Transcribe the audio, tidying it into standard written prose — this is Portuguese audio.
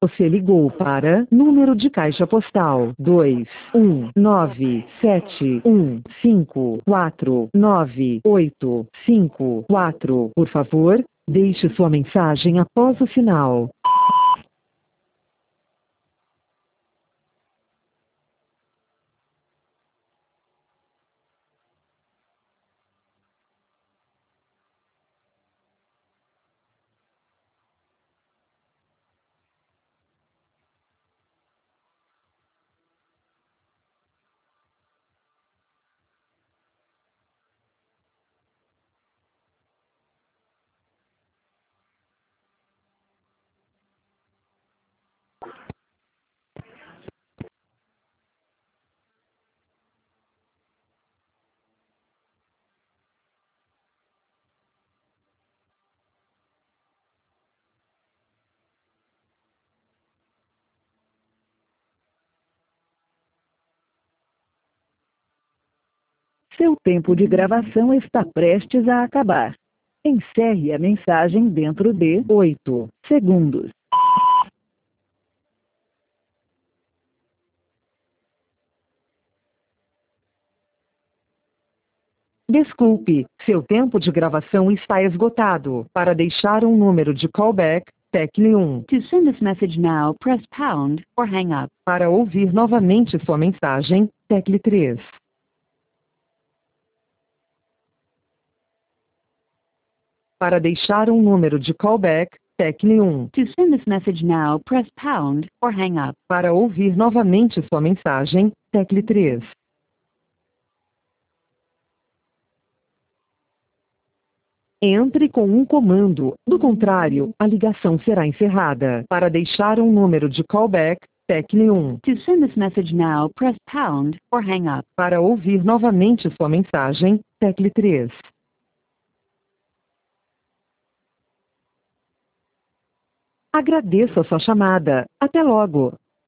Você ligou para número de caixa postal 21971549854. Por favor, deixe sua mensagem após o sinal. Seu tempo de gravação está prestes a acabar. Encerre a mensagem dentro de 8 segundos. Desculpe, seu tempo de gravação está esgotado. Para deixar um número de callback, tecle 1. To send this message now, press pound or hang up. Para ouvir novamente sua mensagem, tecle 3. Para deixar um número de callback, tecle 1. To send this message now, press pound or hang up. Para ouvir novamente sua mensagem, tecle 3. Entre com um comando, do contrário, a ligação será encerrada. Para deixar um número de callback, tecle 1. To send this message now, press pound or hang up. Para ouvir novamente sua mensagem, tecle 3. Agradeço a sua chamada. Até logo.